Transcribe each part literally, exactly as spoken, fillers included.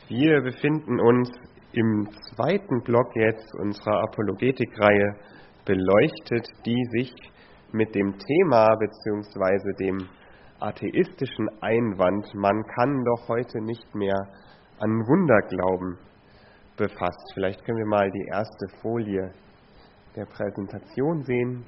Wir befinden uns im zweiten Block jetzt unserer Apologetikreihe beleuchtet, die sich mit dem Thema bzw. dem atheistischen Einwand, man kann doch heute nicht mehr an Wunder glauben, befasst. Vielleicht können wir mal die erste Folie der Präsentation sehen.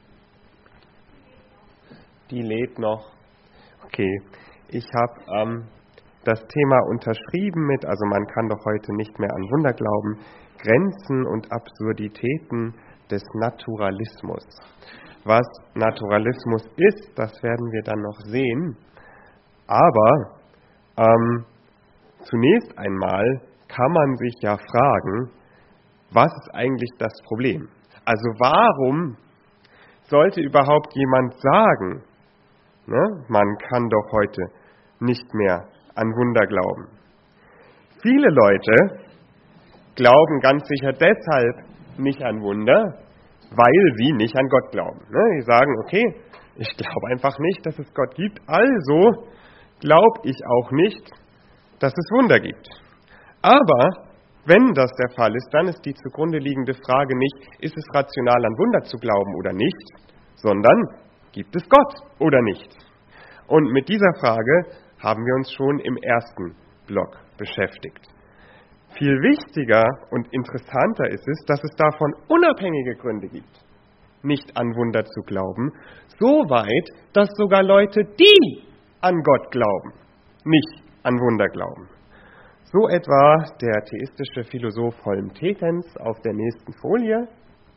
Die lädt noch. Okay, ich habe ähm, das Thema unterschrieben mit, also man kann doch heute nicht mehr an Wunder glauben, Grenzen und Absurditäten des Naturalismus. Was Naturalismus ist, das werden wir dann noch sehen. Aber ähm, zunächst einmal kann man sich ja fragen, was ist eigentlich das Problem? Also warum sollte überhaupt jemand sagen, ne, man kann doch heute nicht mehr an Wunder glauben? Viele Leute glauben ganz sicher deshalb nicht an Wunder, weil sie nicht an Gott glauben. Die sagen, okay, ich glaube einfach nicht, dass es Gott gibt, also glaube ich auch nicht, dass es Wunder gibt. Aber wenn das der Fall ist, dann ist die zugrunde liegende Frage nicht, ist es rational an Wunder zu glauben oder nicht, sondern gibt es Gott oder nicht? Und mit dieser Frage haben wir uns schon im ersten Block beschäftigt. Viel wichtiger und interessanter ist es, dass es davon unabhängige Gründe gibt, nicht an Wunder zu glauben, so weit, dass sogar Leute, die an Gott glauben, nicht an Wunder glauben. So etwa der theistische Philosoph Holm Tetens auf der nächsten Folie.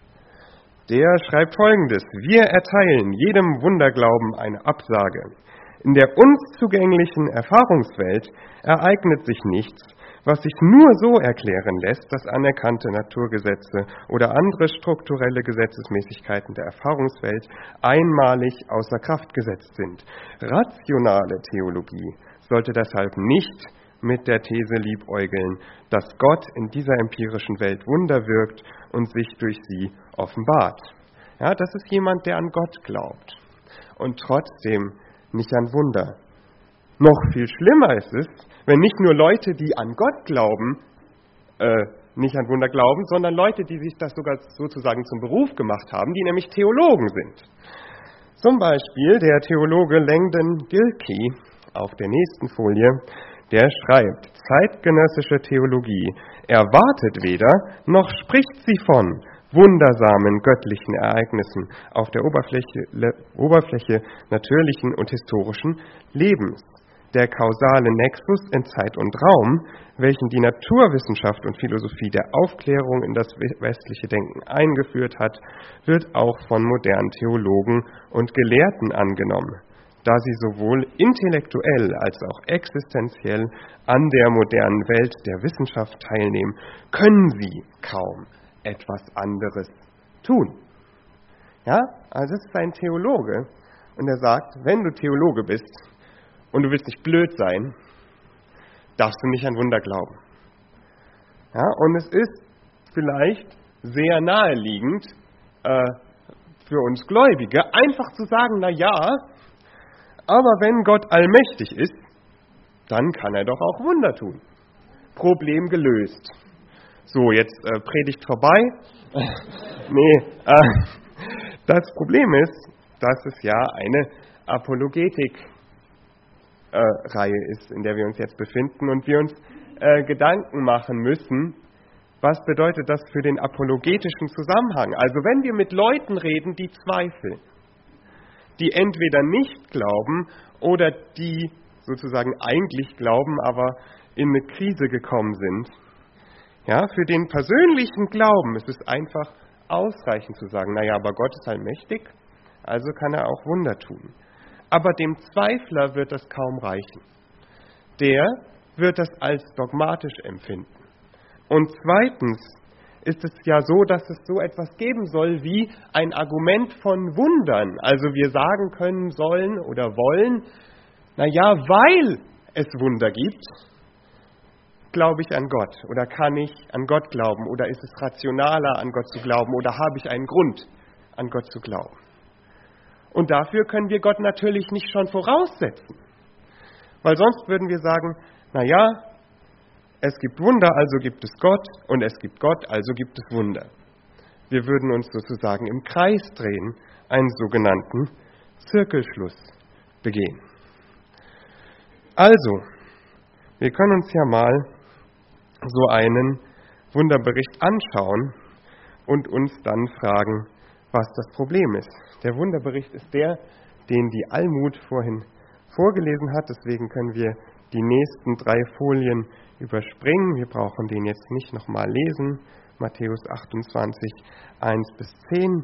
Der schreibt Folgendes: Wir erteilen jedem Wunderglauben eine Absage. In der uns zugänglichen Erfahrungswelt ereignet sich nichts, was sich nur so erklären lässt, dass anerkannte Naturgesetze oder andere strukturelle Gesetzesmäßigkeiten der Erfahrungswelt einmalig außer Kraft gesetzt sind. Rationale Theologie sollte deshalb nicht mit der These liebäugeln, dass Gott in dieser empirischen Welt Wunder wirkt und sich durch sie offenbart. Ja, das ist jemand, der an Gott glaubt und trotzdem nicht an Wunder. Noch viel schlimmer ist es, wenn nicht nur Leute, die an Gott glauben, äh, nicht an Wunder glauben, sondern Leute, die sich das sogar sozusagen zum Beruf gemacht haben, die nämlich Theologen sind. Zum Beispiel der Theologe Langdon Gilkey auf der nächsten Folie, der schreibt, zeitgenössische Theologie erwartet weder, noch spricht sie von wundersamen göttlichen Ereignissen auf der Oberfläche, le, Oberfläche natürlichen und historischen Lebens. Der kausale Nexus in Zeit und Raum, welchen die Naturwissenschaft und Philosophie der Aufklärung in das westliche Denken eingeführt hat, wird auch von modernen Theologen und Gelehrten angenommen, da sie sowohl intellektuell als auch existenziell an der modernen Welt der Wissenschaft teilnehmen, können sie kaum etwas anderes tun. Ja, also es ist ein Theologe und er sagt, wenn du Theologe bist und du willst nicht blöd sein, darfst du nicht an Wunder glauben. Ja, und es ist vielleicht sehr naheliegend äh, für uns Gläubige, einfach zu sagen, na ja, aber wenn Gott allmächtig ist, dann kann er doch auch Wunder tun. Problem gelöst. So, jetzt äh, Predigt vorbei. nee, äh, das Problem ist, dass es ja eine Apologetik äh, Reihe ist, in der wir uns jetzt befinden und wir uns äh, Gedanken machen müssen, was bedeutet das für den apologetischen Zusammenhang? Also wenn wir mit Leuten reden, die zweifeln, die entweder nicht glauben oder die sozusagen eigentlich glauben, aber in eine Krise gekommen sind. Ja, für den persönlichen Glauben ist es einfach ausreichend zu sagen, naja, aber Gott ist allmächtig, also kann er auch Wunder tun. Aber dem Zweifler wird das kaum reichen. Der wird das als dogmatisch empfinden. Und zweitens ist es ja so, dass es so etwas geben soll wie ein Argument von Wundern. Also wir sagen können sollen oder wollen, naja, weil es Wunder gibt, glaube ich an Gott oder kann ich an Gott glauben oder ist es rationaler, an Gott zu glauben oder habe ich einen Grund, an Gott zu glauben. Und dafür können wir Gott natürlich nicht schon voraussetzen, weil sonst würden wir sagen, naja, es gibt Wunder, also gibt es Gott, und es gibt Gott, also gibt es Wunder. Wir würden uns sozusagen im Kreis drehen, einen sogenannten Zirkelschluss begehen. Also, wir können uns ja mal so einen Wunderbericht anschauen und uns dann fragen, was das Problem ist. Der Wunderbericht ist der, den die Almut vorhin vorgelesen hat, deswegen können wir die nächsten drei Folien überspringen. Wir brauchen den jetzt nicht nochmal lesen. Matthäus achtundzwanzig, eins bis zehn.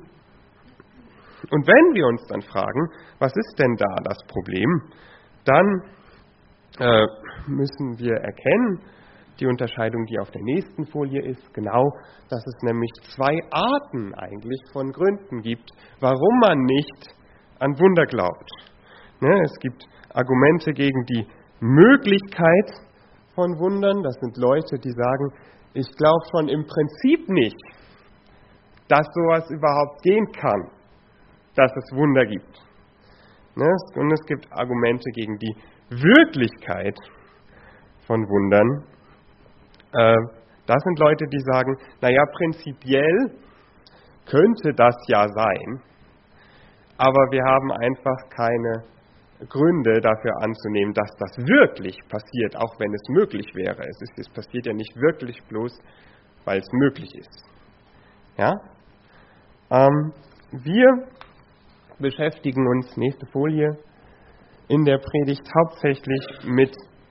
Und wenn wir uns dann fragen, was ist denn da das Problem, dann äh, müssen wir erkennen, die Unterscheidung, die auf der nächsten Folie ist, genau, dass es nämlich zwei Arten eigentlich von Gründen gibt, warum man nicht an Wunder glaubt. Ne, es gibt Argumente gegen die Möglichkeit von Wundern. Das sind Leute, die sagen, ich glaube schon im Prinzip nicht, dass sowas überhaupt gehen kann, dass es Wunder gibt. Ne, und es gibt Argumente gegen die Wirklichkeit von Wundern. Das sind Leute, die sagen, naja, prinzipiell könnte das ja sein, aber wir haben einfach keine Gründe dafür anzunehmen, dass das wirklich passiert, auch wenn es möglich wäre. Es, ist, es passiert ja nicht wirklich bloß, weil es möglich ist. Ja? Ähm, wir beschäftigen uns, nächste Folie, in der Predigt hauptsächlich mit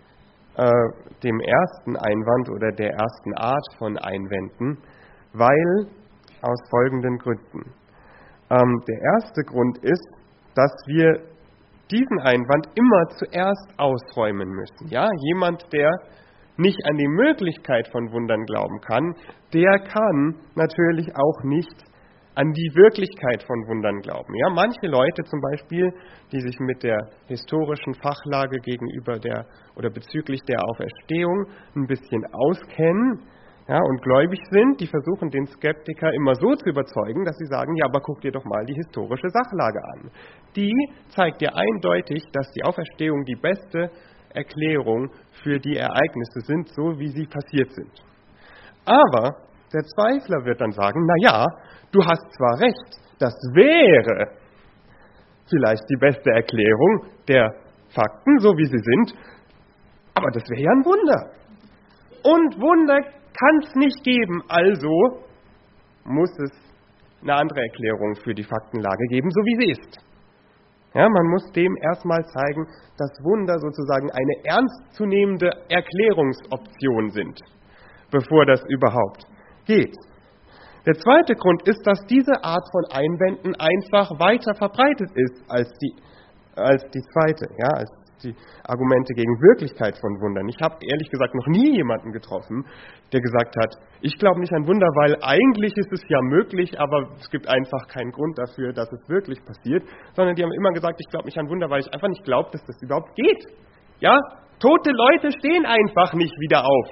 dem ersten Einwand oder der ersten Art von Einwänden, weil aus folgenden Gründen. Ähm, der erste Grund ist, dass wir diesen Einwand immer zuerst ausräumen müssen. Ja, jemand, der nicht an die Möglichkeit von Wundern glauben kann, der kann natürlich auch nicht an die Wirklichkeit von Wundern glauben. Ja, manche Leute zum Beispiel, die sich mit der historischen Fachlage gegenüber der oder bezüglich der Auferstehung ein bisschen auskennen, ja, und gläubig sind, die versuchen den Skeptiker immer so zu überzeugen, dass sie sagen, ja, aber guck dir doch mal die historische Sachlage an. Die zeigt dir eindeutig, dass die Auferstehung die beste Erklärung für die Ereignisse sind, so wie sie passiert sind. Aber der Zweifler wird dann sagen, na ja, du hast zwar recht, das wäre vielleicht die beste Erklärung der Fakten, so wie sie sind, aber das wäre ja ein Wunder. Und Wunder kann es nicht geben, also muss es eine andere Erklärung für die Faktenlage geben, so wie sie ist. Ja, man muss dem erstmal zeigen, dass Wunder sozusagen eine ernstzunehmende Erklärungsoption sind, bevor das überhaupt geht. Der zweite Grund ist, dass diese Art von Einwänden einfach weiter verbreitet ist als die, als die zweite, ja, als die Argumente gegen Wirklichkeit von Wundern. Ich habe ehrlich gesagt noch nie jemanden getroffen, der gesagt hat, ich glaube nicht an Wunder, weil eigentlich ist es ja möglich, aber es gibt einfach keinen Grund dafür, dass es wirklich passiert, sondern die haben immer gesagt, ich glaube nicht an Wunder, weil ich einfach nicht glaube, dass das überhaupt geht. Ja, tote Leute stehen einfach nicht wieder auf.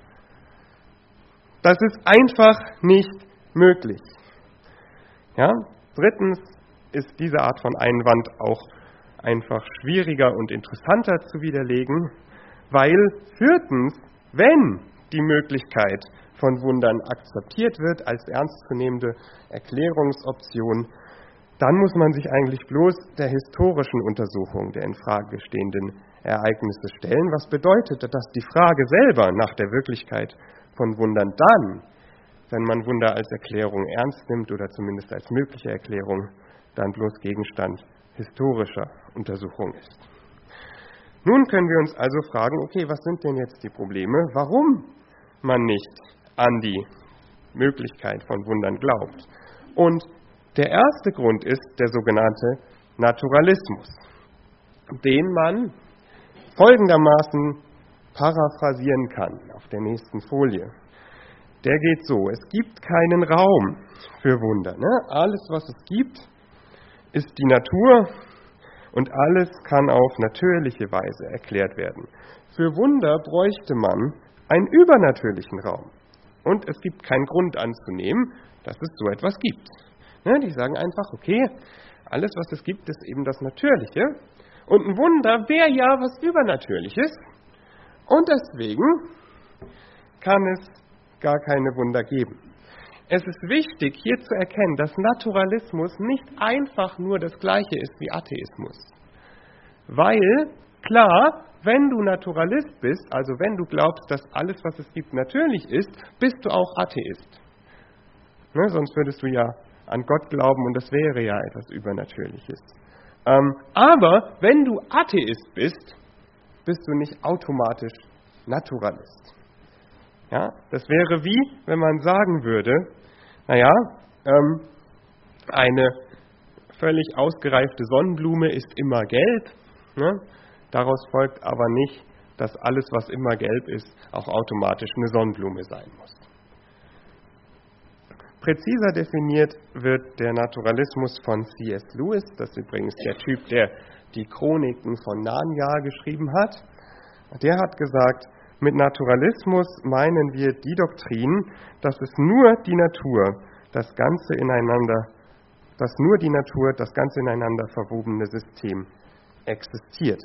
Das ist einfach nicht möglich. Ja? Drittens ist diese Art von Einwand auch einfach schwieriger und interessanter zu widerlegen, weil viertens, wenn die Möglichkeit von Wundern akzeptiert wird als ernstzunehmende Erklärungsoption, dann muss man sich eigentlich bloß der historischen Untersuchung der in Frage stehenden Ereignisse stellen, was bedeutet, dass die Frage selber nach der Wirklichkeit von Wundern dann, wenn man Wunder als Erklärung ernst nimmt oder zumindest als mögliche Erklärung, dann bloß Gegenstand historischer Untersuchung ist. Nun können wir uns also fragen, okay, was sind denn jetzt die Probleme, warum man nicht an die Möglichkeit von Wundern glaubt? Und der erste Grund ist der sogenannte Naturalismus, den man folgendermaßen paraphrasieren kann auf der nächsten Folie. Der geht so, es gibt keinen Raum für Wunder. Ne? Alles, was es gibt, ist die Natur und alles kann auf natürliche Weise erklärt werden. Für Wunder bräuchte man einen übernatürlichen Raum. Und es gibt keinen Grund anzunehmen, dass es so etwas gibt. Ne? Die sagen einfach, okay, alles, was es gibt, ist eben das Natürliche. Und ein Wunder wäre ja was Übernatürliches. Und deswegen kann es gar keine Wunder geben. Es ist wichtig, hier zu erkennen, dass Naturalismus nicht einfach nur das Gleiche ist wie Atheismus. Weil, klar, wenn du Naturalist bist, also wenn du glaubst, dass alles, was es gibt, natürlich ist, bist du auch Atheist. Ne, sonst würdest du ja an Gott glauben und das wäre ja etwas Übernatürliches. Ähm, aber wenn du Atheist bist, bist du nicht automatisch Naturalist. Ja, das wäre wie, wenn man sagen würde, naja, ähm, eine völlig ausgereifte Sonnenblume ist immer gelb. Ne? Daraus folgt aber nicht, dass alles, was immer gelb ist, auch automatisch eine Sonnenblume sein muss. Präziser definiert wird der Naturalismus von C S Lewis, das ist übrigens der Typ, der die Chroniken von Narnia geschrieben hat. Der hat gesagt, mit Naturalismus meinen wir die Doktrin, dass es nur die Natur, das ganze ineinander, dass nur die Natur, das ganze ineinander verwobene System existiert.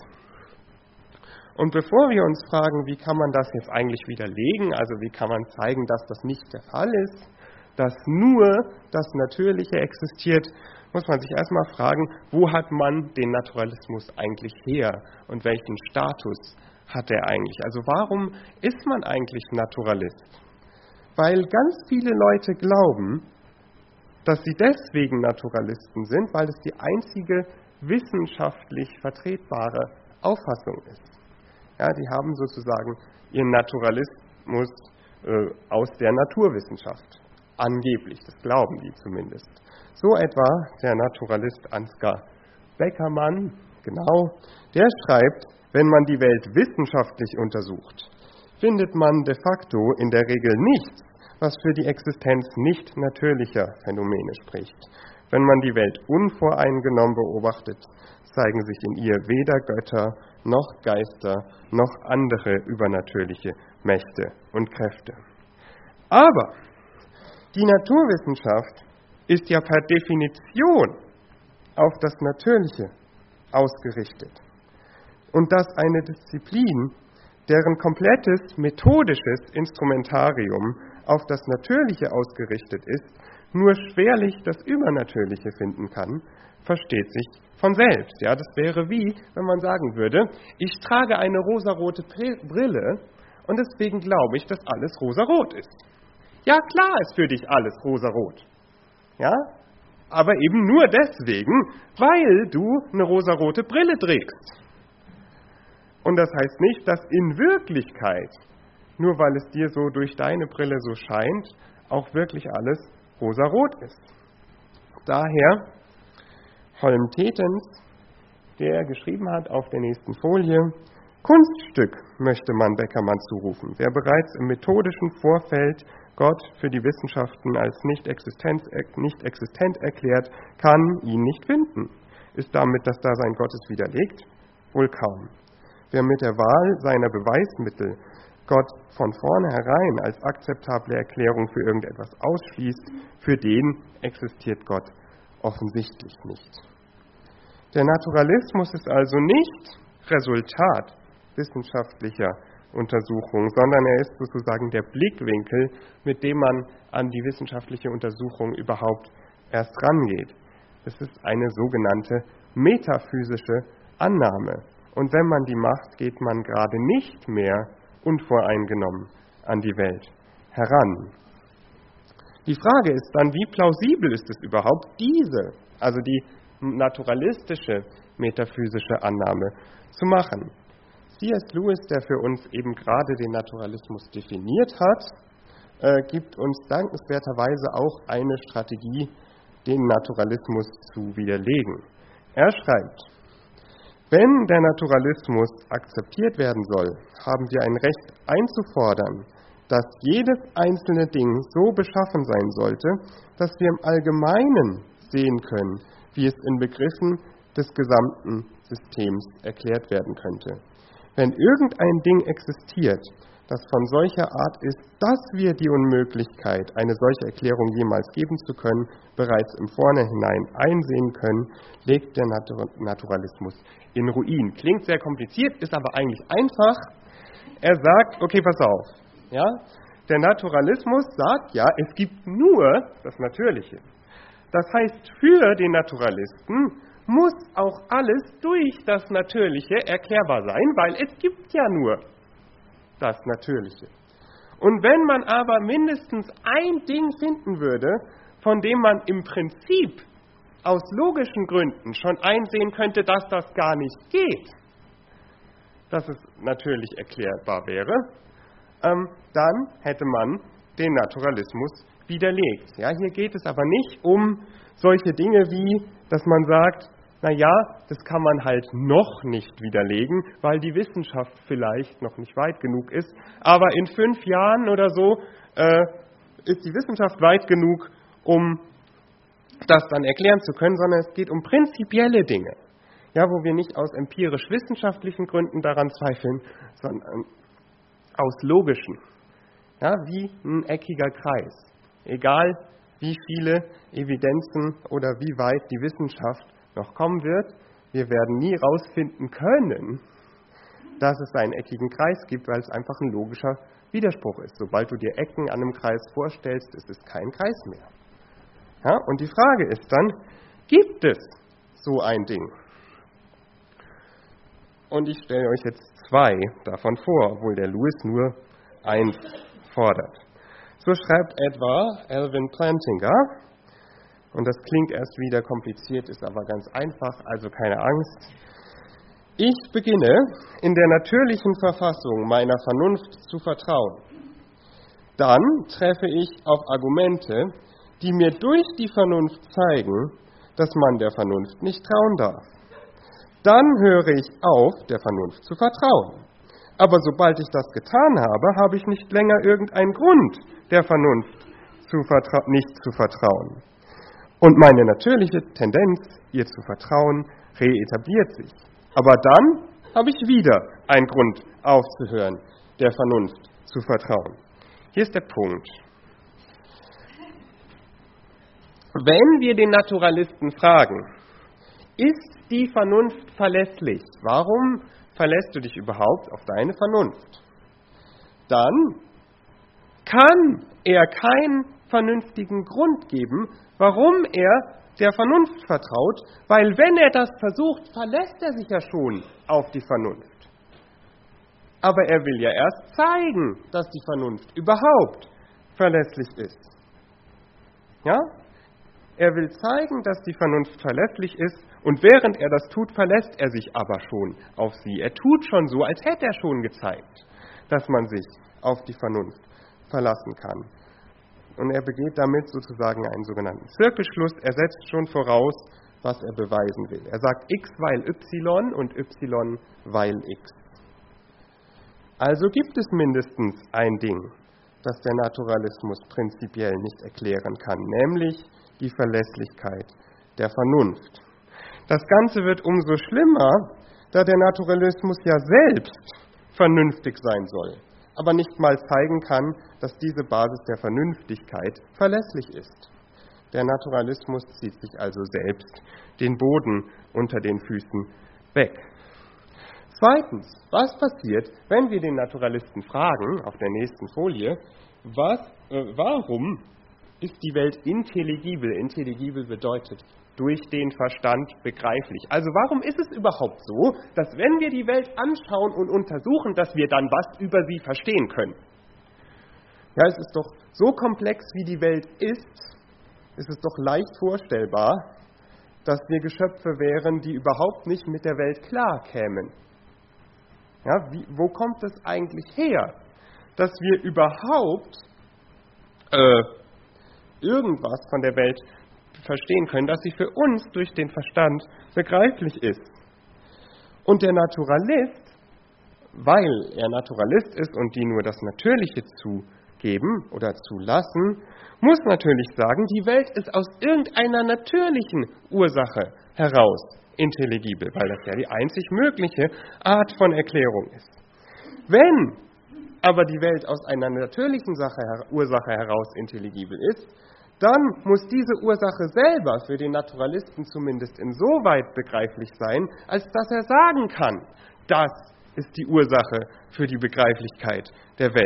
Und bevor wir uns fragen, wie kann man das jetzt eigentlich widerlegen, also wie kann man zeigen, dass das nicht der Fall ist, dass nur das Natürliche existiert, muss man sich erstmal fragen, wo hat man den Naturalismus eigentlich her und welchen Status hat er eigentlich? Also warum ist man eigentlich Naturalist? Weil ganz viele Leute glauben, dass sie deswegen Naturalisten sind, weil es die einzige wissenschaftlich vertretbare Auffassung ist. Ja, die haben sozusagen ihren Naturalismus äh, aus der Naturwissenschaft. Angeblich, das glauben die zumindest. So etwa der Naturalist Ansgar Beckermann, genau, der schreibt, wenn man die Welt wissenschaftlich untersucht, findet man de facto in der Regel nichts, was für die Existenz nicht natürlicher Phänomene spricht. Wenn man die Welt unvoreingenommen beobachtet, zeigen sich in ihr weder Götter noch Geister noch andere übernatürliche Mächte und Kräfte. Aber die Naturwissenschaft ist ja per Definition auf das Natürliche ausgerichtet. Und dass eine Disziplin, deren komplettes methodisches Instrumentarium auf das Natürliche ausgerichtet ist, nur schwerlich das Übernatürliche finden kann, versteht sich von selbst. Ja, das wäre wie, wenn man sagen würde, ich trage eine rosarote Brille und deswegen glaube ich, dass alles rosarot ist. Ja, klar ist für dich alles rosarot. Ja, aber eben nur deswegen, weil du eine rosarote Brille trägst. Und das heißt nicht, dass in Wirklichkeit, nur weil es dir so durch deine Brille so scheint, auch wirklich alles rosarot ist. Daher Holm Tetens, der geschrieben hat auf der nächsten Folie, Kunststück möchte man Beckermann zurufen, wer bereits im methodischen Vorfeld Gott für die Wissenschaften als nicht existent, nicht existent erklärt, kann ihn nicht finden. Ist damit das Dasein Gottes widerlegt? Wohl kaum. Wer mit der Wahl seiner Beweismittel Gott von vornherein als akzeptable Erklärung für irgendetwas ausschließt, für den existiert Gott offensichtlich nicht. Der Naturalismus ist also nicht Resultat wissenschaftlicher Untersuchung, sondern er ist sozusagen der Blickwinkel, mit dem man an die wissenschaftliche Untersuchung überhaupt erst rangeht. Es ist eine sogenannte metaphysische Annahme. Und wenn man die macht, geht man gerade nicht mehr unvoreingenommen an die Welt heran. Die Frage ist dann, wie plausibel ist es überhaupt, diese, also die naturalistische metaphysische Annahme zu machen? C S Lewis, der für uns eben gerade den Naturalismus definiert hat, äh, gibt uns dankenswerterweise auch eine Strategie, den Naturalismus zu widerlegen. Er schreibt, wenn der Naturalismus akzeptiert werden soll, haben wir ein Recht einzufordern, dass jedes einzelne Ding so beschaffen sein sollte, dass wir im Allgemeinen sehen können, wie es in Begriffen des gesamten Systems erklärt werden könnte. Wenn irgendein Ding existiert, das von solcher Art ist, dass wir die Unmöglichkeit, eine solche Erklärung jemals geben zu können, bereits im Vornherein einsehen können, legt der Naturalismus in Ruin. Klingt sehr kompliziert, ist aber eigentlich einfach. Er sagt, okay, pass auf, Ja? Der Naturalismus sagt, ja, es gibt nur das Natürliche. Das heißt, für den Naturalisten muss auch alles durch das Natürliche erklärbar sein, weil es gibt ja nur das Natürliche. Und wenn man aber mindestens ein Ding finden würde, von dem man im Prinzip aus logischen Gründen schon einsehen könnte, dass das gar nicht geht, dass es natürlich erklärbar wäre, ähm, dann hätte man den Naturalismus widerlegt. Ja, hier geht es aber nicht um solche Dinge wie, dass man sagt, na ja, das kann man halt noch nicht widerlegen, weil die Wissenschaft vielleicht noch nicht weit genug ist. Aber in fünf Jahren oder so äh, ist die Wissenschaft weit genug, um das dann erklären zu können, sondern es geht um prinzipielle Dinge, ja, wo wir nicht aus empirisch-wissenschaftlichen Gründen daran zweifeln, sondern aus logischen, ja, wie ein eckiger Kreis. Egal, wie viele Evidenzen oder wie weit die Wissenschaft noch kommen wird, wir werden nie herausfinden können, dass es einen eckigen Kreis gibt, weil es einfach ein logischer Widerspruch ist. Sobald du dir Ecken an einem Kreis vorstellst, ist es kein Kreis mehr. Ja, und die Frage ist dann, gibt es so ein Ding? Und ich stelle euch jetzt zwei davon vor, obwohl der Lewis nur eins fordert. So schreibt etwa Alvin Plantinga, und das klingt erst wieder kompliziert, ist aber ganz einfach, also keine Angst. Ich beginne, in der natürlichen Verfassung meiner Vernunft zu vertrauen. Dann treffe ich auf Argumente, die mir durch die Vernunft zeigen, dass man der Vernunft nicht trauen darf. Dann höre ich auf, der Vernunft zu vertrauen. Aber sobald ich das getan habe, habe ich nicht länger irgendeinen Grund, der Vernunft zu vertra- nicht zu vertrauen. Und meine natürliche Tendenz, ihr zu vertrauen, reetabliert sich. Aber dann habe ich wieder einen Grund, aufzuhören, der Vernunft zu vertrauen. Hier ist der Punkt. Wenn wir den Naturalisten fragen, ist die Vernunft verlässlich? Warum verlässt du dich überhaupt auf deine Vernunft? Dann kann er keinen vernünftigen Grund geben, warum er der Vernunft vertraut, weil wenn er das versucht, verlässt er sich ja schon auf die Vernunft. Aber er will ja erst zeigen, dass die Vernunft überhaupt verlässlich ist. Ja? Er will zeigen, dass die Vernunft verlässlich ist, und während er das tut, verlässt er sich aber schon auf sie. Er tut schon so, als hätte er schon gezeigt, dass man sich auf die Vernunft verlassen kann. Und er begeht damit sozusagen einen sogenannten Zirkelschluss. Er setzt schon voraus, was er beweisen will. Er sagt x weil y und y weil x. Also gibt es mindestens ein Ding, das der Naturalismus prinzipiell nicht erklären kann, nämlich die Verlässlichkeit der Vernunft. Das Ganze wird umso schlimmer, da der Naturalismus ja selbst vernünftig sein soll, aber nicht mal zeigen kann, dass diese Basis der Vernünftigkeit verlässlich ist. Der Naturalismus zieht sich also selbst den Boden unter den Füßen weg. Zweitens, was passiert, wenn wir den Naturalisten fragen, auf der nächsten Folie, was, äh, warum ist die Welt intelligibel? Intelligibel bedeutet durch den Verstand begreiflich. Also warum ist es überhaupt so, dass wenn wir die Welt anschauen und untersuchen, dass wir dann was über sie verstehen können? Ja, es ist doch so komplex, wie die Welt ist, ist es doch leicht vorstellbar, dass wir Geschöpfe wären, die überhaupt nicht mit der Welt klarkämen. Ja, wie, wo kommt es eigentlich her, dass wir überhaupt äh, irgendwas von der Welt verstehen können, dass sie für uns durch den Verstand begreiflich ist? Und der Naturalist, weil er Naturalist ist und die nur das Natürliche zugeben oder zulassen, muss natürlich sagen, die Welt ist aus irgendeiner natürlichen Ursache heraus intelligibel, weil das ja die einzig mögliche Art von Erklärung ist. Wenn aber die Welt aus einer natürlichen Sache, Ursache heraus intelligibel ist, dann muss diese Ursache selber für den Naturalisten zumindest insoweit begreiflich sein, als dass er sagen kann, das ist die Ursache für die Begreiflichkeit der Welt.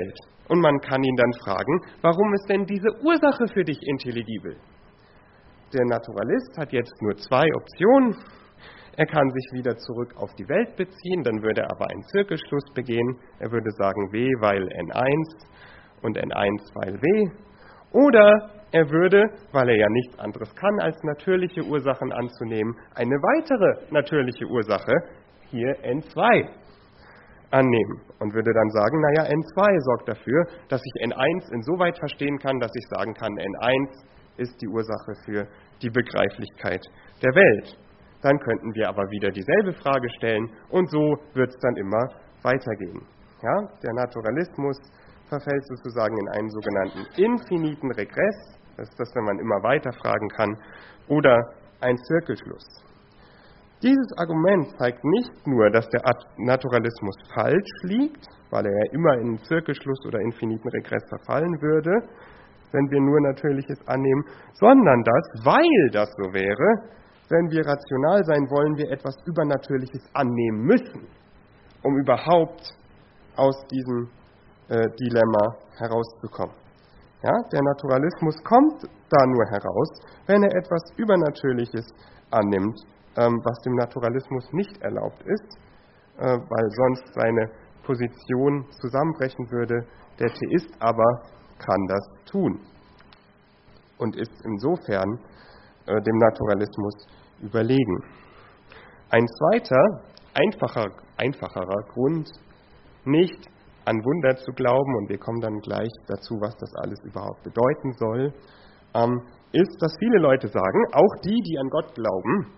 Und man kann ihn dann fragen, warum ist denn diese Ursache für dich intelligibel? Der Naturalist hat jetzt nur zwei Optionen. Er kann sich wieder zurück auf die Welt beziehen, dann würde er aber einen Zirkelschluss begehen. Er würde sagen W, weil N eins und N eins, weil W. Oder er würde, weil er ja nichts anderes kann, als natürliche Ursachen anzunehmen, eine weitere natürliche Ursache, hier N zwei, annehmen und würde dann sagen, naja, N zwei sorgt dafür, dass ich N eins insoweit verstehen kann, dass ich sagen kann, N eins ist die Ursache für die Begreiflichkeit der Welt. Dann könnten wir aber wieder dieselbe Frage stellen und so wird es dann immer weitergehen. Ja, der Naturalismus verfällt sozusagen in einen sogenannten infiniten Regress, das ist das, wenn man immer weiter fragen kann, oder ein Zirkelschluss. Dieses Argument zeigt nicht nur, dass der Naturalismus falsch liegt, weil er ja immer in einen Zirkelschluss oder infiniten Regress verfallen würde, wenn wir nur Natürliches annehmen, sondern dass, weil das so wäre, wenn wir rational sein wollen, wir etwas Übernatürliches annehmen müssen, um überhaupt aus diesem äh, Dilemma herauszukommen. Ja, der Naturalismus kommt da nur heraus, wenn er etwas Übernatürliches annimmt, ähm, was dem Naturalismus nicht erlaubt ist, äh, weil sonst seine Position zusammenbrechen würde. Der Theist aber kann das tun und ist insofern äh, dem Naturalismus überlegen. Ein zweiter, einfacher, einfacherer Grund, nicht an Wunder zu glauben, und wir kommen dann gleich dazu, was das alles überhaupt bedeuten soll, ähm, ist, dass viele Leute sagen, auch die, die an Gott glauben,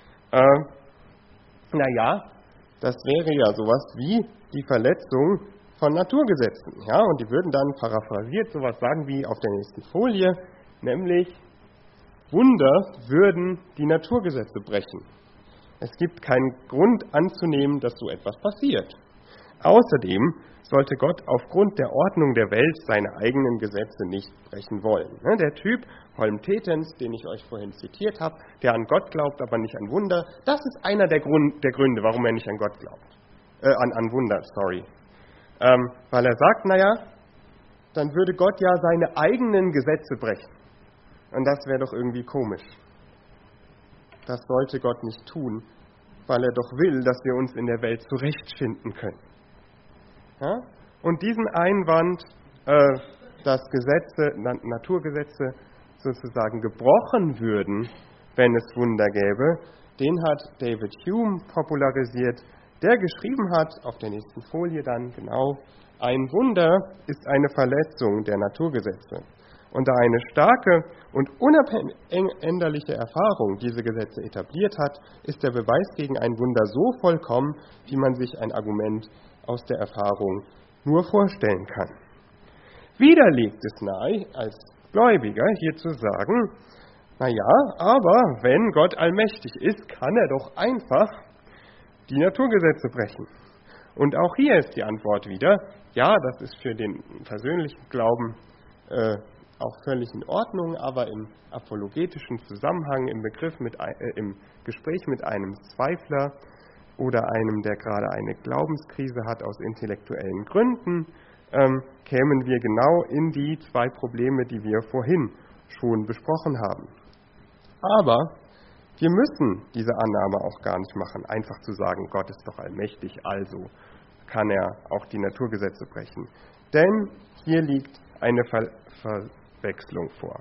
äh, naja, das wäre ja sowas wie die Verletzung von Naturgesetzen. Ja? Und die würden dann paraphrasiert sowas sagen wie auf der nächsten Folie, nämlich Wunder würden die Naturgesetze brechen. Es gibt keinen Grund anzunehmen, dass so etwas passiert. Außerdem sollte Gott aufgrund der Ordnung der Welt seine eigenen Gesetze nicht brechen wollen. Der Typ Holm Tetens, den ich euch vorhin zitiert habe, der an Gott glaubt, aber nicht an Wunder, das ist einer der, Grund, der Gründe, warum er nicht an Gott glaubt. Äh, an, an Wunder, sorry. Ähm, weil er sagt, naja, dann würde Gott ja seine eigenen Gesetze brechen. Und das wäre doch irgendwie komisch. Das sollte Gott nicht tun, weil er doch will, dass wir uns in der Welt zurechtfinden können. Ja? Und diesen Einwand, äh, dass Gesetze, Naturgesetze sozusagen gebrochen würden, wenn es Wunder gäbe, den hat David Hume popularisiert, der geschrieben hat, auf der nächsten Folie dann genau, ein Wunder ist eine Verletzung der Naturgesetze. Und da eine starke und unabänderliche Erfahrung diese Gesetze etabliert hat, ist der Beweis gegen ein Wunder so vollkommen, wie man sich ein Argument aus der Erfahrung nur vorstellen kann. Wieder liegt es nahe, als Gläubiger hier zu sagen, naja, aber wenn Gott allmächtig ist, kann er doch einfach die Naturgesetze brechen. Und auch hier ist die Antwort wieder, ja, das ist für den persönlichen Glauben äh, auch völlig in Ordnung, aber im apologetischen Zusammenhang, im Begriff mit, äh, im Gespräch mit einem Zweifler oder einem, der gerade eine Glaubenskrise hat aus intellektuellen Gründen, ähm, kämen wir genau in die zwei Probleme, die wir vorhin schon besprochen haben. Aber wir müssen diese Annahme auch gar nicht machen, einfach zu sagen, Gott ist doch allmächtig, also kann er auch die Naturgesetze brechen. Denn hier liegt eine Ver- Verwechslung vor.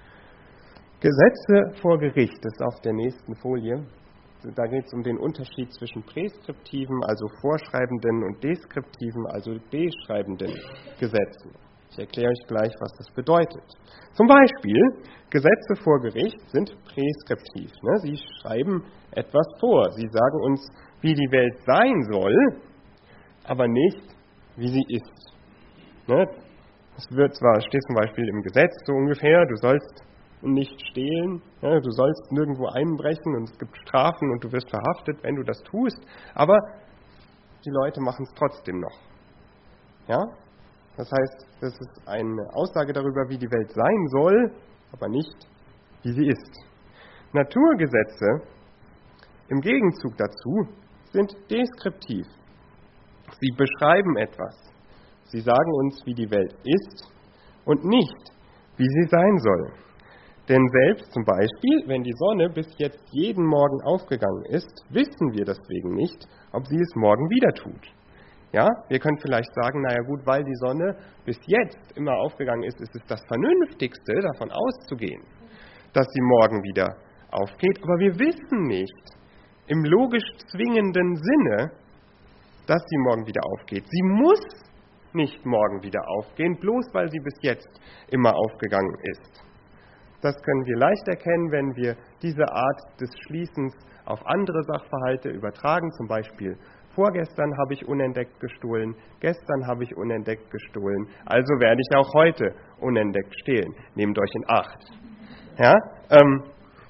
Gesetze vor Gericht, das ist auf der nächsten Folie. Da geht es um den Unterschied zwischen präskriptiven, also vorschreibenden, und deskriptiven, also beschreibenden Gesetzen. Ich erkläre euch gleich, was das bedeutet. Zum Beispiel, Gesetze vor Gericht sind präskriptiv. Ne? Sie schreiben etwas vor. Sie sagen uns, wie die Welt sein soll, aber nicht, wie sie ist. Ne? Es wird zwar, steht zum Beispiel im Gesetz so ungefähr, du sollst nicht stehlen, ja, du sollst nirgendwo einbrechen und es gibt Strafen und du wirst verhaftet, wenn du das tust, aber die Leute machen es trotzdem noch. Ja? Das heißt, das ist eine Aussage darüber, wie die Welt sein soll, aber nicht, wie sie ist. Naturgesetze im Gegenzug dazu sind deskriptiv. Sie beschreiben etwas. Sie sagen uns, wie die Welt ist und nicht, wie sie sein soll. Denn selbst zum Beispiel, wenn die Sonne bis jetzt jeden Morgen aufgegangen ist, wissen wir deswegen nicht, ob sie es morgen wieder tut. Ja, wir können vielleicht sagen, naja gut, weil die Sonne bis jetzt immer aufgegangen ist, ist es das Vernünftigste, davon auszugehen, dass sie morgen wieder aufgeht. Aber wir wissen nicht im logisch zwingenden Sinne, dass sie morgen wieder aufgeht. Sie muss nicht morgen wieder aufgehen, bloß weil sie bis jetzt immer aufgegangen ist. Das können wir leicht erkennen, wenn wir diese Art des Schließens auf andere Sachverhalte übertragen. Zum Beispiel, vorgestern habe ich unentdeckt gestohlen, gestern habe ich unentdeckt gestohlen, also werde ich auch heute unentdeckt stehlen. Nehmt euch in Acht. Ja, ähm,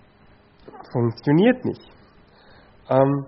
funktioniert nicht. Ähm,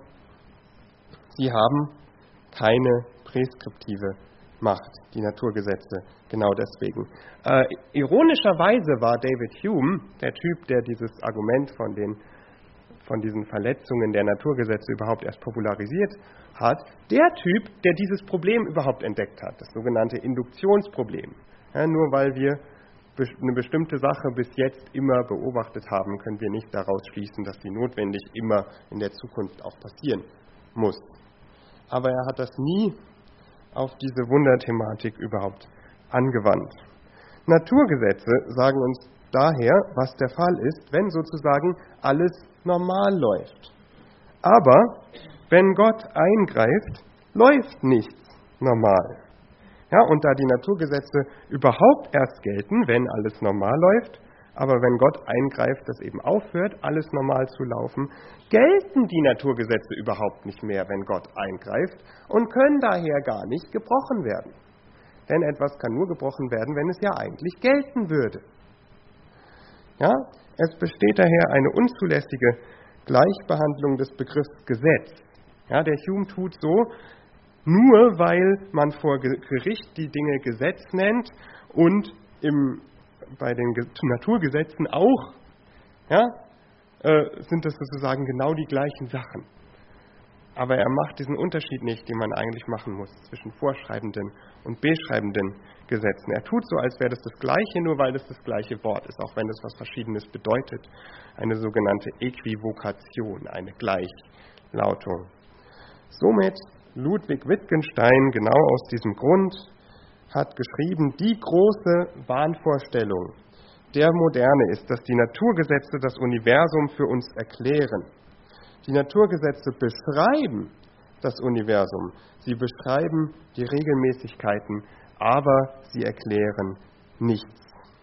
sie haben keine präskriptive Macht, die Naturgesetze, genau deswegen. Äh, ironischerweise war David Hume, der Typ, der dieses Argument von, den, von diesen Verletzungen der Naturgesetze überhaupt erst popularisiert hat, der Typ, der dieses Problem überhaupt entdeckt hat, das sogenannte Induktionsproblem. Ja, nur weil wir eine bestimmte Sache bis jetzt immer beobachtet haben, können wir nicht daraus schließen, dass sie notwendig immer in der Zukunft auch passieren muss. Aber er hat das nie auf diese Wunderthematik überhaupt angewandt. Naturgesetze sagen uns daher, was der Fall ist, wenn sozusagen alles normal läuft. Aber wenn Gott eingreift, läuft nichts normal. Ja, und da die Naturgesetze überhaupt erst gelten, wenn alles normal läuft, aber wenn Gott eingreift, das eben aufhört, alles normal zu laufen, gelten die Naturgesetze überhaupt nicht mehr, wenn Gott eingreift und können daher gar nicht gebrochen werden. Denn etwas kann nur gebrochen werden, wenn es ja eigentlich gelten würde. Ja, es besteht daher eine unzulässige Gleichbehandlung des Begriffs Gesetz. Ja, der Hume tut so, nur weil man vor Gericht die Dinge Gesetz nennt und im bei den Naturgesetzen auch, ja, äh, sind das sozusagen genau die gleichen Sachen. Aber er macht diesen Unterschied nicht, den man eigentlich machen muss, zwischen vorschreibenden und beschreibenden Gesetzen. Er tut so, als wäre das das Gleiche, nur weil das das gleiche Wort ist, auch wenn das was Verschiedenes bedeutet. Eine sogenannte Äquivokation, eine Gleichlautung. Somit Ludwig Wittgenstein, genau aus diesem Grund, hat geschrieben, die große Wahnvorstellung der Moderne ist, dass die Naturgesetze das Universum für uns erklären. Die Naturgesetze beschreiben das Universum, sie beschreiben die Regelmäßigkeiten, aber sie erklären nichts.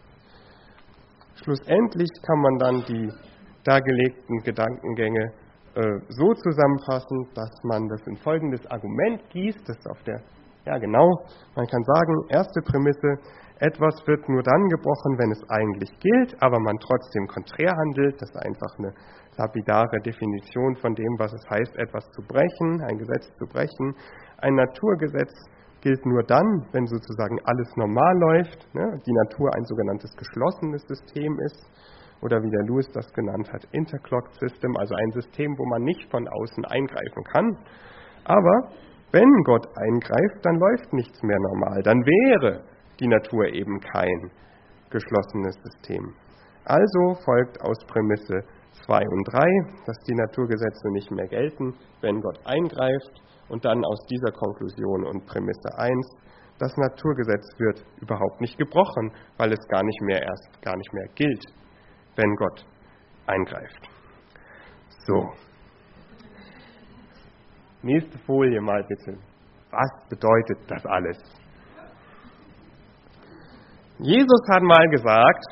Schlussendlich kann man dann die dargelegten Gedankengänge äh, so zusammenfassen, dass man das in folgendes Argument gießt, das auf der Ja, genau. Man kann sagen, erste Prämisse, etwas wird nur dann gebrochen, wenn es eigentlich gilt, aber man trotzdem konträr handelt. Das ist einfach eine lapidare Definition von dem, was es heißt, etwas zu brechen, ein Gesetz zu brechen. Ein Naturgesetz gilt nur dann, wenn sozusagen alles normal läuft, ne, die Natur ein sogenanntes geschlossenes System ist, oder wie der Lewis das genannt hat, Interclocked System, also ein System, wo man nicht von außen eingreifen kann. Aber wenn Gott eingreift, dann läuft nichts mehr normal. Dann wäre die Natur eben kein geschlossenes System. Also folgt aus Prämisse zwei und drei, dass die Naturgesetze nicht mehr gelten, wenn Gott eingreift. Und dann aus dieser Konklusion und Prämisse eins, das Naturgesetz wird überhaupt nicht gebrochen, weil es gar nicht mehr erst gar nicht mehr gilt, wenn Gott eingreift. So. Nächste Folie mal bitte. Was bedeutet das alles? Jesus hat mal gesagt,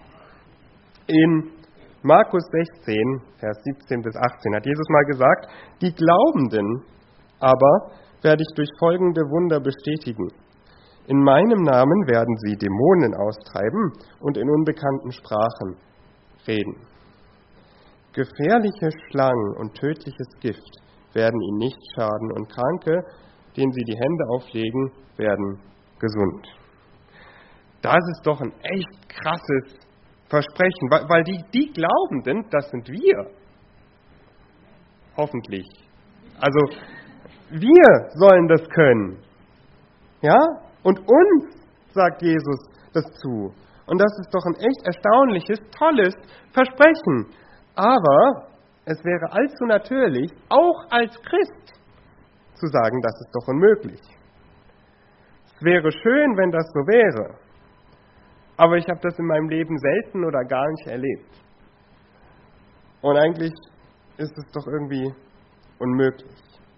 in Markus sechzehn, Vers siebzehn bis achtzehn, hat Jesus mal gesagt, die Glaubenden aber werde ich durch folgende Wunder bestätigen. In meinem Namen werden sie Dämonen austreiben und in unbekannten Sprachen reden. Gefährliche Schlangen und tödliches Gift werden ihnen nicht schaden und Kranke, denen sie die Hände auflegen, werden gesund. Das ist doch ein echt krasses Versprechen, weil, weil die, die Glaubenden, das sind wir. Hoffentlich. Also, wir sollen das können. Ja? Und uns sagt Jesus das zu. Und das ist doch ein echt erstaunliches, tolles Versprechen. Aber es wäre allzu natürlich, auch als Christ, zu sagen, das ist doch unmöglich. Es wäre schön, wenn das so wäre. Aber ich habe das in meinem Leben selten oder gar nicht erlebt. Und eigentlich ist es doch irgendwie unmöglich.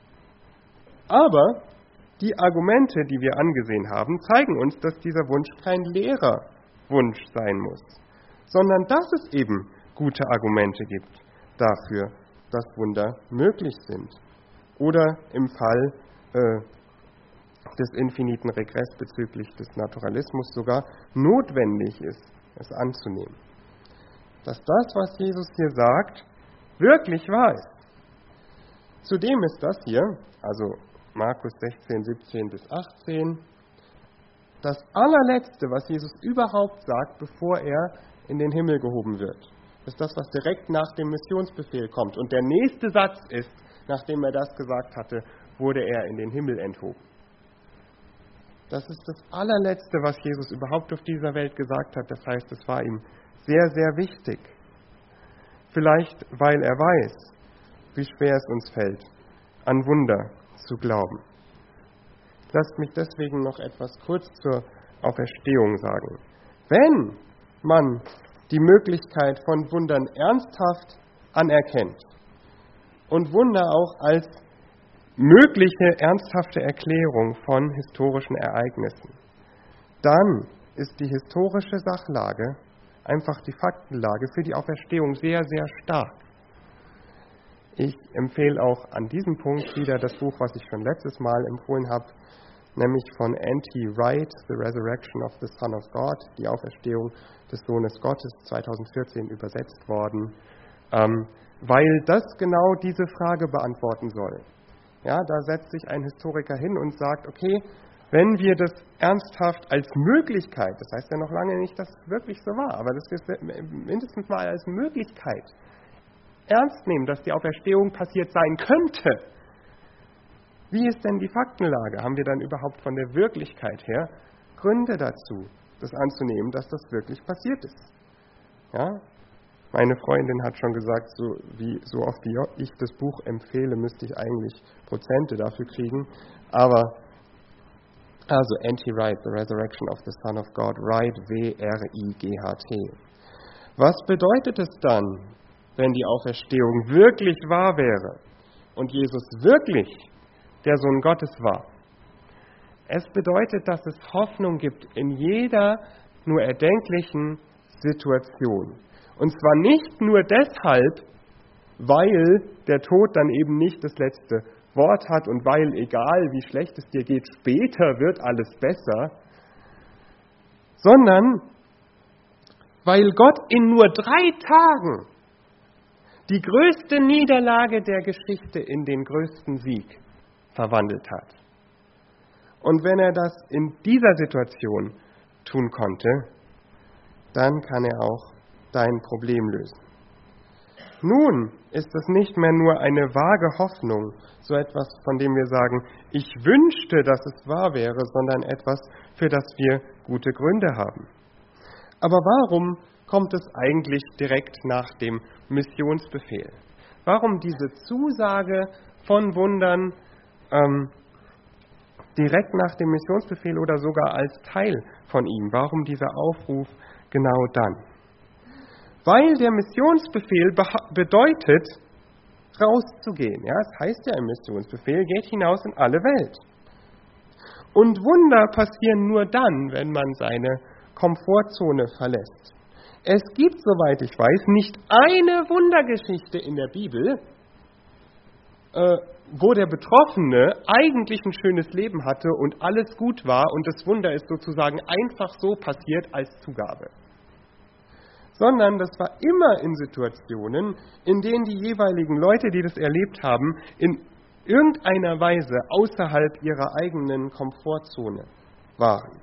Aber die Argumente, die wir angesehen haben, zeigen uns, dass dieser Wunsch kein leerer Wunsch sein muss, sondern dass es eben gute Argumente gibt dafür, dass Wunder möglich sind. Oder im Fall äh, des infiniten Regress bezüglich des Naturalismus sogar notwendig ist, es anzunehmen. Dass das, was Jesus hier sagt, wirklich wahr ist. Zudem ist das hier, also Markus sechzehn, siebzehn bis achtzehn, das allerletzte, was Jesus überhaupt sagt, bevor er in den Himmel gehoben wird. Das ist das, was direkt nach dem Missionsbefehl kommt. Und der nächste Satz ist, nachdem er das gesagt hatte, wurde er in den Himmel enthoben. Das ist das allerletzte, was Jesus überhaupt auf dieser Welt gesagt hat. Das heißt, es war ihm sehr, sehr wichtig. Vielleicht, weil er weiß, wie schwer es uns fällt, an Wunder zu glauben. Lasst mich deswegen noch etwas kurz zur Auferstehung sagen. Wenn man die Möglichkeit von Wundern ernsthaft anerkennt und Wunder auch als mögliche ernsthafte Erklärung von historischen Ereignissen, dann ist die historische Sachlage, einfach die Faktenlage für die Auferstehung sehr, sehr stark. Ich empfehle auch an diesem Punkt wieder das Buch, was ich schon letztes Mal empfohlen habe, nämlich von N T Wright, The Resurrection of the Son of God, die Auferstehung des Sohnes Gottes, zweitausendvierzehn übersetzt worden, ähm, weil das genau diese Frage beantworten soll. Ja, da setzt sich ein Historiker hin und sagt, okay, wenn wir das ernsthaft als Möglichkeit, das heißt ja noch lange nicht, dass es wirklich so war, aber dass wir es mindestens mal als Möglichkeit ernst nehmen, dass die Auferstehung passiert sein könnte. Wie ist denn die Faktenlage? Haben wir dann überhaupt von der Wirklichkeit her Gründe dazu, das anzunehmen, dass das wirklich passiert ist? Ja? Meine Freundin hat schon gesagt, so, wie, so oft wie ich das Buch empfehle, müsste ich eigentlich Prozente dafür kriegen. Aber, also N T Wright, The Resurrection of the Son of God, Wright, W R I G H T. Was bedeutet es dann, wenn die Auferstehung wirklich wahr wäre und Jesus wirklich der Sohn Gottes war? Es bedeutet, dass es Hoffnung gibt in jeder nur erdenklichen Situation. Und zwar nicht nur deshalb, weil der Tod dann eben nicht das letzte Wort hat und weil, egal wie schlecht es dir geht, später wird alles besser, sondern weil Gott in nur drei Tagen die größte Niederlage der Geschichte in den größten Sieg verwandelt hat. Und wenn er das in dieser Situation tun konnte, dann kann er auch dein Problem lösen. Nun ist es nicht mehr nur eine vage Hoffnung, so etwas, von dem wir sagen, ich wünschte, dass es wahr wäre, sondern etwas, für das wir gute Gründe haben. Aber warum kommt es eigentlich direkt nach dem Missionsbefehl? Warum diese Zusage von Wundern ähm, direkt nach dem Missionsbefehl oder sogar als Teil von ihm? Warum dieser Aufruf genau dann? Weil der Missionsbefehl bedeutet, rauszugehen. Ja, es heißt ja im Missionsbefehl, geht hinaus in alle Welt. Und Wunder passieren nur dann, wenn man seine Komfortzone verlässt. Es gibt, soweit ich weiß, nicht eine Wundergeschichte in der Bibel, äh, wo der Betroffene eigentlich ein schönes Leben hatte und alles gut war und das Wunder ist sozusagen einfach so passiert als Zugabe. Sondern das war immer in Situationen, in denen die jeweiligen Leute, die das erlebt haben, in irgendeiner Weise außerhalb ihrer eigenen Komfortzone waren.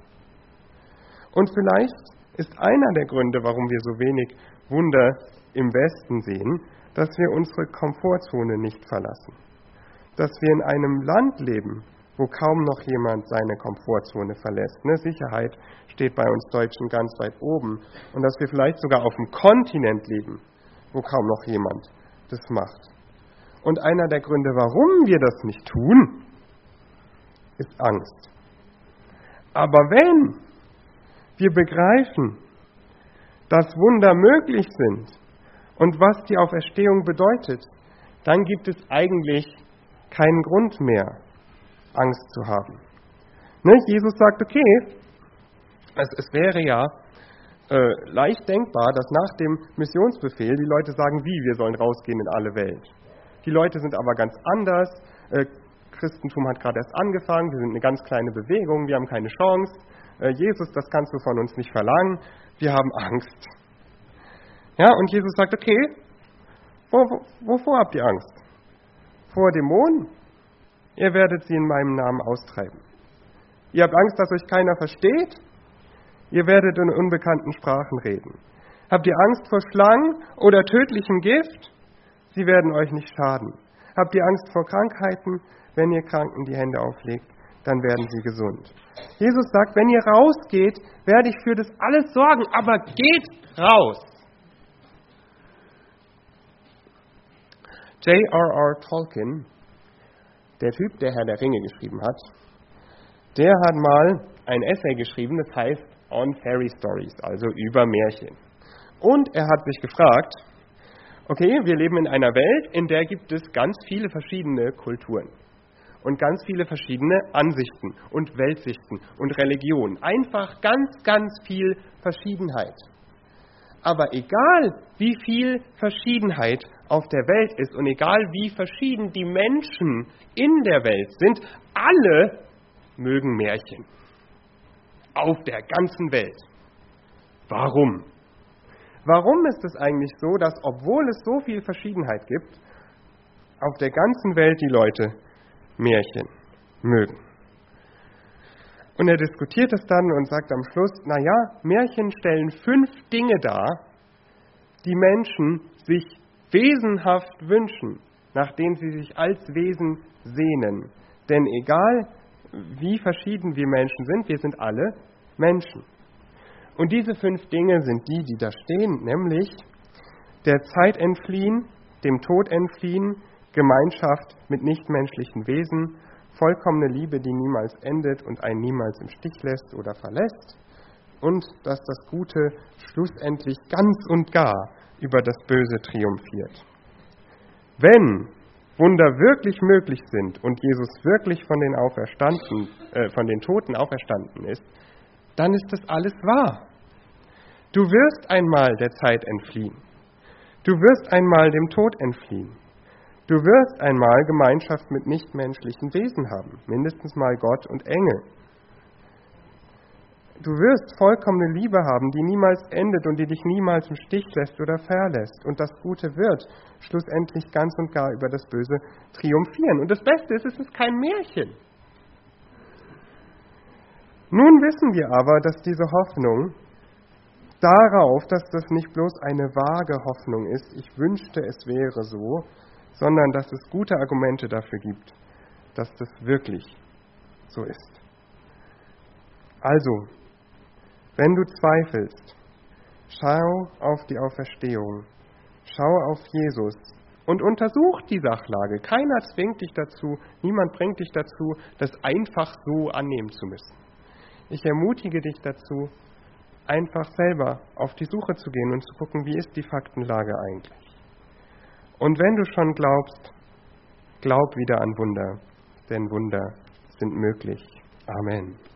Und vielleicht ist einer der Gründe, warum wir so wenig Wunder im Westen sehen, dass wir unsere Komfortzone nicht verlassen. Dass wir in einem Land leben, wo kaum noch jemand seine Komfortzone verlässt. Ne? Sicherheit steht bei uns Deutschen ganz weit oben. Und dass wir vielleicht sogar auf dem Kontinent leben, wo kaum noch jemand das macht. Und einer der Gründe, warum wir das nicht tun, ist Angst. Aber wenn wir begreifen, dass Wunder möglich sind und was die Auferstehung bedeutet, dann gibt es eigentlich keinen Grund mehr, Angst zu haben. Ne? Jesus sagt, okay, es, es wäre ja äh, leicht denkbar, dass nach dem Missionsbefehl die Leute sagen, wie, wir sollen rausgehen in alle Welt. Die Leute sind aber ganz anders. Äh, Christentum hat gerade erst angefangen, wir sind eine ganz kleine Bewegung, wir haben keine Chance. Äh, Jesus, das kannst du von uns nicht verlangen, wir haben Angst. Ja, und Jesus sagt, okay, wo, wo, wovor habt ihr Angst? Vor Dämonen? Ihr werdet sie in meinem Namen austreiben. Ihr habt Angst, dass euch keiner versteht? Ihr werdet in unbekannten Sprachen reden. Habt ihr Angst vor Schlangen oder tödlichem Gift? Sie werden euch nicht schaden. Habt ihr Angst vor Krankheiten? Wenn ihr Kranken die Hände auflegt, dann werden sie gesund. Jesus sagt, wenn ihr rausgeht, werde ich für das alles sorgen, aber geht raus. J R R Tolkien, der Typ, der Herr der Ringe geschrieben hat, der hat mal ein Essay geschrieben, das heißt On Fairy Stories, also über Märchen. Und er hat sich gefragt, okay, wir leben in einer Welt, in der gibt es ganz viele verschiedene Kulturen und ganz viele verschiedene Ansichten und Weltsichten und Religionen. Einfach ganz, ganz viel Verschiedenheit. Aber egal, wie viel Verschiedenheit auf der Welt ist und egal, wie verschieden die Menschen in der Welt sind, alle mögen Märchen. Auf der ganzen Welt. Warum? Warum ist es eigentlich so, dass, obwohl es so viel Verschiedenheit gibt, auf der ganzen Welt die Leute Märchen mögen? Und er diskutiert es dann und sagt am Schluss, naja, Märchen stellen fünf Dinge dar, die Menschen sich wesenhaft wünschen, nach denen sie sich als Wesen sehnen. Denn egal, wie verschieden wir Menschen sind, wir sind alle Menschen. Und diese fünf Dinge sind die, die da stehen, nämlich der Zeit entfliehen, dem Tod entfliehen, Gemeinschaft mit nichtmenschlichen Wesen, vollkommene Liebe, die niemals endet und einen niemals im Stich lässt oder verlässt, und dass das Gute schlussendlich ganz und gar über das Böse triumphiert. Wenn Wunder wirklich möglich sind und Jesus wirklich von den, Auferstanden, äh, von den Toten auferstanden ist, dann ist das alles wahr. Du wirst einmal der Zeit entfliehen. Du wirst einmal dem Tod entfliehen. Du wirst einmal Gemeinschaft mit nichtmenschlichen Wesen haben, mindestens mal Gott und Engel. Du wirst vollkommene Liebe haben, die niemals endet und die dich niemals im Stich lässt oder verlässt. Und das Gute wird schlussendlich ganz und gar über das Böse triumphieren. Und das Beste ist, es ist kein Märchen. Nun wissen wir aber, dass diese Hoffnung darauf, dass das nicht bloß eine vage Hoffnung ist, ich wünschte, es wäre so, sondern dass es gute Argumente dafür gibt, dass das wirklich so ist. Also, wenn du zweifelst, schau auf die Auferstehung, schau auf Jesus und untersuch die Sachlage. Keiner zwingt dich dazu, niemand bringt dich dazu, das einfach so annehmen zu müssen. Ich ermutige dich dazu, einfach selber auf die Suche zu gehen und zu gucken, wie ist die Faktenlage eigentlich. Und wenn du schon glaubst, glaub wieder an Wunder, denn Wunder sind möglich. Amen.